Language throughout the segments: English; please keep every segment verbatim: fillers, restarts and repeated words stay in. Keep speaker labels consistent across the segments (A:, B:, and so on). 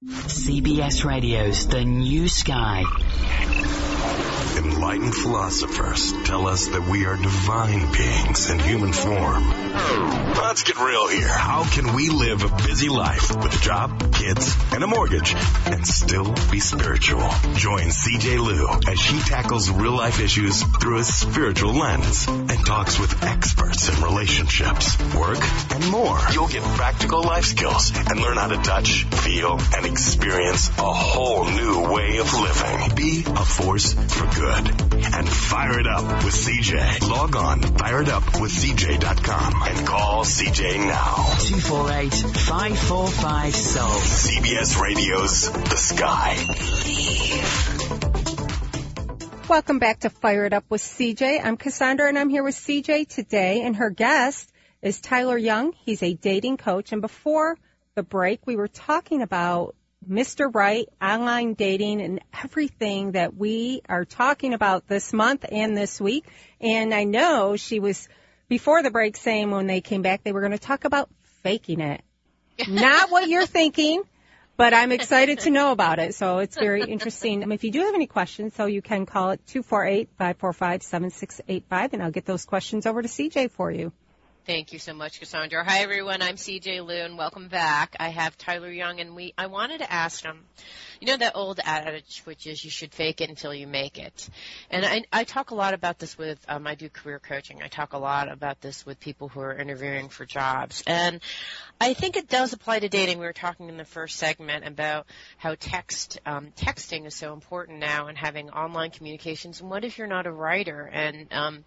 A: C B S Radio's The New Sky.
B: Enlightened philosophers tell us that we are divine beings in human form. Let's get real here. How can we live a busy life with a job, kids, and a mortgage and still be spiritual? Join C J Liu as she tackles real-life issues through a spiritual lens and talks with experts in relationships, work, and more. You'll get practical life skills and learn how to touch, feel, and experience a whole new way of living. Be a force for good. And fire it up with C J. Log on, fire it up with C J dot com and call C J now.
A: two four eight, five four five, S O U L.
B: C B S Radio's The Sky.
C: Welcome back to Fire It Up with C J. I'm Cassandra, and I'm here with C J today, and her guest is Tyler Young. He's a dating coach, and before the break, we were talking about Mister Right, online dating, and everything that we are talking about this month and this week. And I know she was, before the break, saying when they came back, they were going to talk about faking it. Not what you're thinking, but I'm excited to know about it. So it's very interesting. Um, if you do have any questions, so you can call it two four eight, five four five, seven six eight five, and I'll get those questions over to C J for you.
D: Thank you so much, Cassandra. Hi, everyone. I'm C J Liu, and welcome back. I have Tyler Young, and we. I wanted to ask him, you know that old adage, which is you should fake it until you make it. And I, I talk a lot about this with, um, I do career coaching. I talk a lot about this with people who are interviewing for jobs. And I think it does apply to dating. We were talking in the first segment about how text, um, texting is so important now and having online communications. And what if you're not a writer? And, um,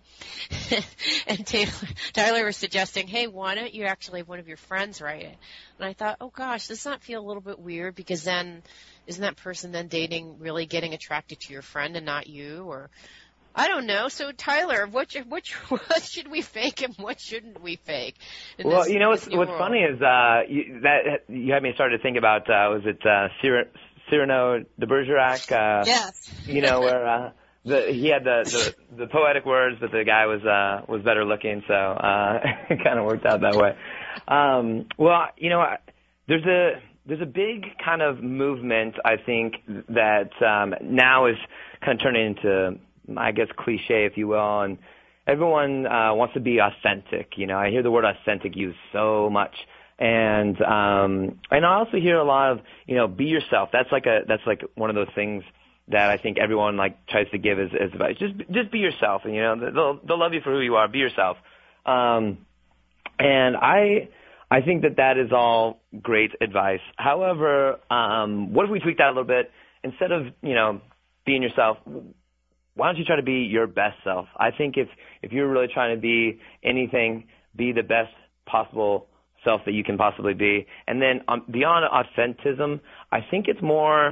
D: and Taylor, Tyler was suggesting, hey, why don't you actually have one of your friends write it? And I thought, oh, gosh, does that feel a little bit weird? Because then isn't that person then dating really getting attracted to your friend and not you? Or I don't know. So, Tyler, what, what, what should we fake and what shouldn't we fake?
E: Well,
D: this,
E: you know, what's, what's
D: world?
E: funny is uh, you, that you had me started to think about, uh, was it uh, Cyr- Cyrano de Bergerac? Uh,
D: yes.
E: You know, where uh, the, he had the, the, the poetic words, but the guy was uh, was better looking, so uh, it kind of worked out that way. Um, well, you know, there's a there's a big kind of movement, I think, that um, now is kind of turning into, I guess, cliche, if you will, and everyone uh, wants to be authentic. You know, I hear the word authentic used so much, and um, and I also hear a lot of, you know, be yourself. That's like a that's like one of those things that I think everyone like tries to give as, as advice. Just just be yourself, and you know they'll they'll love you for who you are. Be yourself, um, and I. I think that that is all great advice. However, um, what if we tweak that a little bit? Instead of, you know, being yourself, why don't you try to be your best self? I think if, if you're really trying to be anything, be the best possible self that you can possibly be. And then um, beyond authenticism, I think it's more,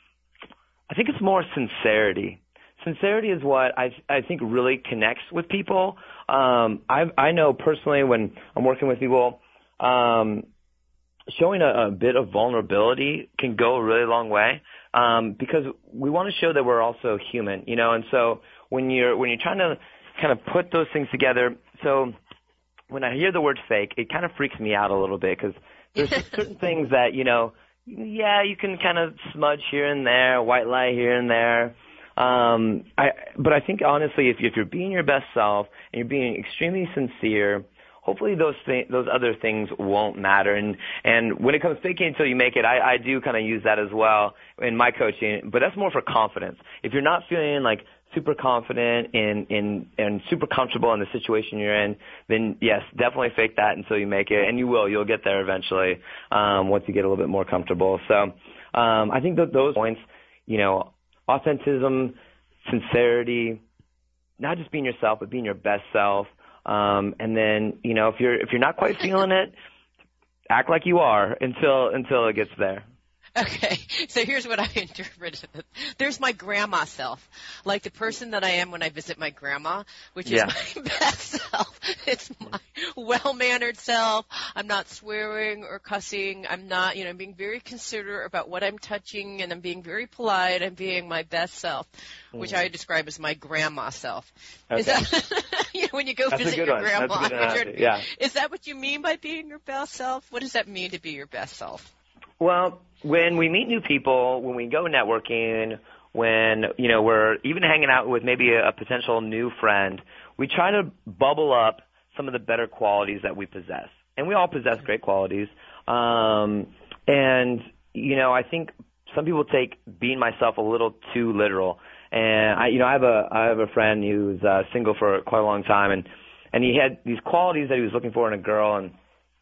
E: I think it's more sincerity. Sincerity is what I, I think really connects with people. Um, I, I know personally when I'm working with people, Um, showing a, a bit of vulnerability can go a really long way, um, because we want to show that we're also human, you know, and so when you're, when you're trying to kind of put those things together, so when I hear the word fake, it kind of freaks me out a little bit because there's certain things that, you know, yeah, you can kind of smudge here and there, white lie here and there. Um, I, but I think honestly, if, if you're being your best self and you're being extremely sincere, hopefully those th- those other things won't matter. And and when it comes to faking until you make it, I, I do kind of use that as well in my coaching. But that's more for confidence. If you're not feeling like super confident in, in and super comfortable in the situation you're in, then yes, definitely fake that until you make it. And you will. You'll get there eventually um, once you get a little bit more comfortable. So um, I think that those points, you know, authenticism, sincerity, not just being yourself, but being your best self. Um, and then, you know, if you're, if you're not quite feeling it, act like you are until, until it gets there.
D: Okay, so here's what I interpreted. There's my grandma self, like the person that I am when I visit my grandma, which is
E: Yeah.
D: my best self. It's my well-mannered self. I'm not swearing or cussing. I'm not, you know, I'm being very considerate about what I'm touching, and I'm being very polite. I'm being my best self, which I describe as my grandma self.
E: Okay.
D: Is that, you know, when you go
E: That's a
D: visit
E: good
D: your
E: one.
D: grandma,
E: That's a good analogy. Yeah.
D: is that what you mean by being your best self? What does that mean to be your best self?
E: Well, when we meet new people, when we go networking, when, you know, we're even hanging out with maybe a, a potential new friend, we try to bubble up some of the better qualities that we possess. And we all possess great qualities. Um, and, you know, I think some people take being myself a little too literal. And I, you know, I have a, I have a friend who's uh, single for quite a long time, and, and he had these qualities that he was looking for in a girl, and,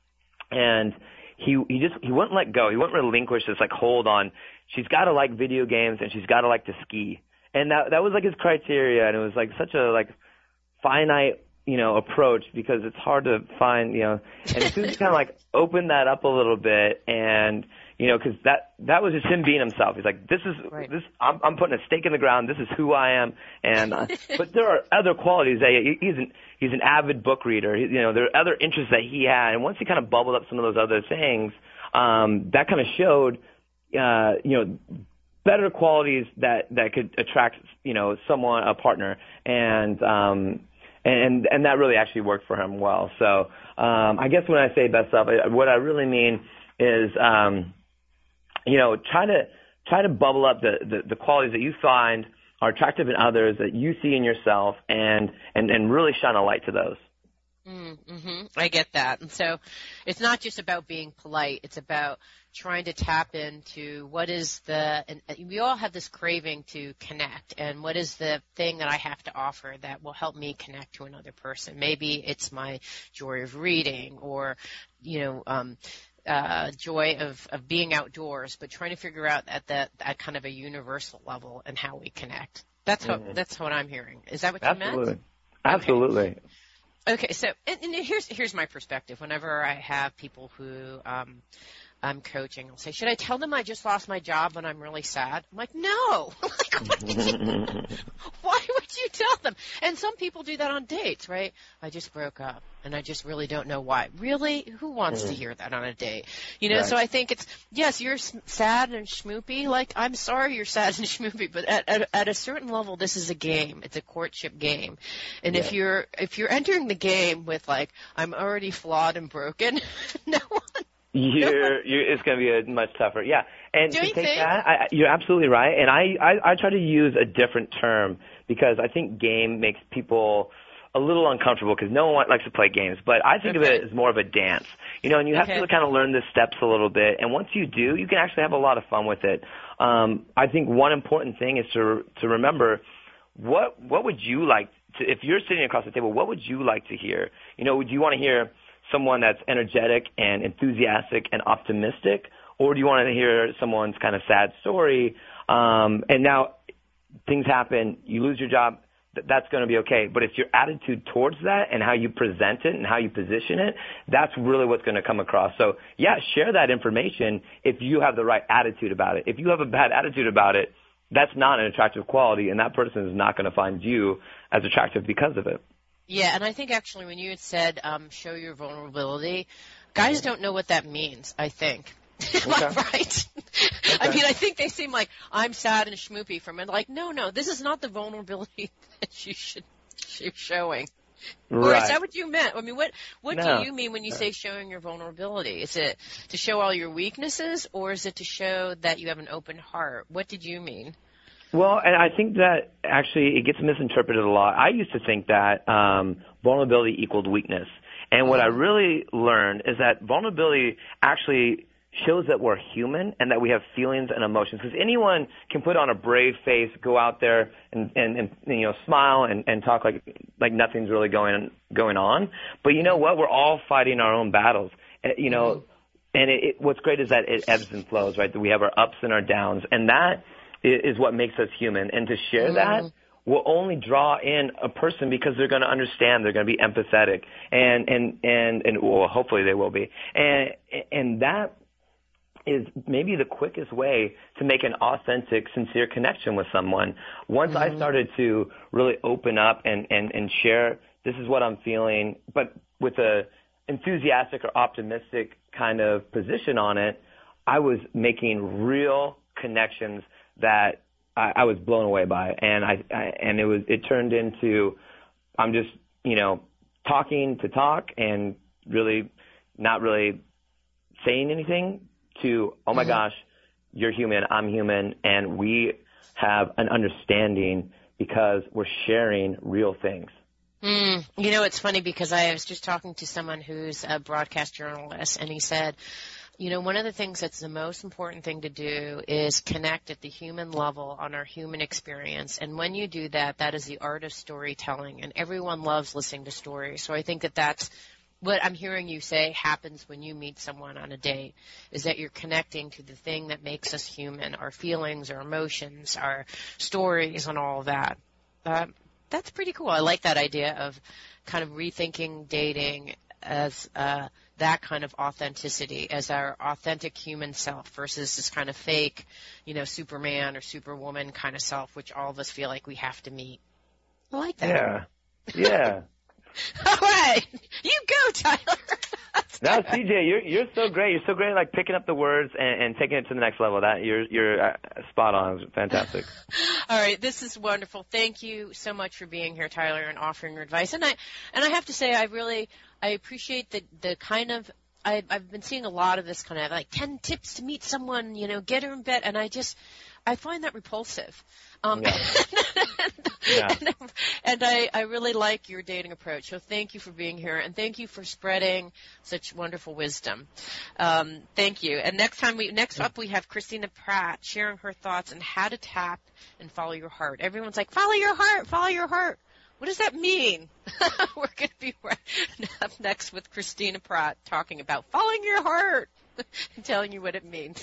E: and he, he just, he wouldn't let go. He wouldn't relinquish this, like, hold on. She's got to like video games, and she's got to like to ski. And that, that was like his criteria, and it was like such a, like, finite, you know, approach, because it's hard to find, you know, and as soon as you kind of like open that up a little bit, and, you know, because that, that was just him being himself. He's like, this is, right. this, I'm, I'm putting a stake in the ground. This is who I am. And, uh, but there are other qualities that he, he's an, he's an avid book reader. He, you know, there are other interests that he had. And once he kind of bubbled up some of those other things, um, that kind of showed, uh, you know, better qualities that, that could attract, you know, someone, a partner. And, um, And, and that really actually worked for him well. So um, I guess when I say best self, what I really mean is, um, you know, try to try to bubble up the, the, the qualities that you find are attractive in others, that you see in yourself, and, and, and really shine a light to those.
D: Mm-hmm. I get that. And so it's not just about being polite. It's about trying to tap into what is the, and we all have this craving to connect, and what is the thing that I have to offer that will help me connect to another person. Maybe it's my joy of reading, or, you know, um, uh, joy of, of being outdoors, but trying to figure out at that, at kind of a universal level and how we connect. That's how, mm-hmm. that's what I'm hearing. Is that what you
E: Absolutely.
D: meant?
E: Absolutely.
D: Okay. Okay, so and, and here's here's my perspective. Whenever I have people who um, I'm coaching, I'll say, should I tell them I just lost my job when I'm really sad? I'm like, no. Like, why would you tell them? And some people do that on dates, right? I just broke up, and I just really don't know why. Really? Who wants mm. to hear that on a date? You know, right. So I think it's, yes, you're sad and schmoopy. Like, I'm sorry you're sad and schmoopy, but at, at, at a certain level, this is a game. It's a courtship game. And yeah. if you're if you're entering the game with, like, I'm already flawed and broken, no one.
E: You're, you're, it's going to be a much tougher, yeah. And
D: Do
E: to
D: you
E: take
D: think?
E: that, I, you're absolutely right. And I, I, I try to use a different term, because I think game makes people a little uncomfortable, because no one likes to play games. But I think okay. of it as more of a dance, you know. And you have okay. to kind of learn the steps a little bit. And once you do, you can actually have a lot of fun with it. Um, I think one important thing is to to remember what what would you like to, if you're sitting across the table, what would you like to hear? You know, would you want to hear someone that's energetic and enthusiastic and optimistic, or do you want to hear someone's kind of sad story? Um, and now things happen, you lose your job, th- that's going to be okay. But if your attitude towards that and how you present it and how you position it, that's really what's going to come across. So, yeah, share that information if you have the right attitude about it. If you have a bad attitude about it, that's not an attractive quality, and that person is not going to find you as attractive because of it.
D: Yeah, and I think actually when you had said um, show your vulnerability, guys don't know what that means, I think. Am I right? Okay. I mean, I think they seem like, I'm sad and schmoopy from it. Like, no, no, this is not the vulnerability that you should be showing. Right. Or is that what you meant? I mean, what what no. do you mean when you say showing your vulnerability? Is it to show all your weaknesses, or is it to show that you have an open heart? What did you mean?
E: Well, and I think that actually it gets misinterpreted a lot. I used to think that um, vulnerability equaled weakness. And what I really learned is that vulnerability actually shows that we're human and that we have feelings and emotions. Because anyone can put on a brave face, go out there and, and, and you know, smile and, and talk like like nothing's really going going on. But you know what? We're all fighting our own battles. You know, and it, it, what's great is that it ebbs and flows, right? That we have our ups and our downs, and that is what makes us human. And to share that will only draw in a person because they're going to understand, they're going to be empathetic, and and and and well, hopefully they will be. And and that is maybe the quickest way to make an authentic, sincere connection with someone. Once mm-hmm. I started to really open up and and and share, this is what I'm feeling, but with a enthusiastic or optimistic kind of position on it, I was making real connections that I, I was blown away by, and I, I and it was it turned into I'm just you know talking to talk and really not really saying anything to oh my mm-hmm. gosh, you're human, I'm human, and we have an understanding because we're sharing real things.
D: Mm, you know, it's funny because I was just talking to someone who's a broadcast journalist, and he said, you know, one of the things that's the most important thing to do is connect at the human level on our human experience. And when you do that, that is the art of storytelling. And everyone loves listening to stories. So I think that that's what I'm hearing you say happens when you meet someone on a date, is that you're connecting to the thing that makes us human, our feelings, our emotions, our stories, and all of that. Uh, that's pretty cool. I like that idea of kind of rethinking dating as uh, that kind of authenticity, as our authentic human self versus this kind of fake, you know, Superman or Superwoman kind of self, which all of us feel like we have to meet. I like that.
E: Yeah. Yeah.
D: All right. You go, Tyler.
E: No, C J, you're you're so great. You're so great at like picking up the words and, and taking it to the next level. That you're you're uh, spot on. It's fantastic.
D: All right, this is wonderful. Thank you so much for being here, Tyler, and offering your advice. And I and I have to say, I really I appreciate the the kind of I I've been seeing a lot of this kind of like ten tips to meet someone, you know, get her in bed, and I just I find that repulsive. Um,
E: Yeah. Yeah.
D: And, and I, I really like your dating approach. So thank you for being here, and thank you for spreading such wonderful wisdom. Um, thank you. And next time we next up we have Christina Pratt sharing her thoughts on how to tap and follow your heart. Everyone's like, follow your heart, follow your heart. What does that mean? We're going to be right up next with Christina Pratt talking about following your heart and telling you what it means.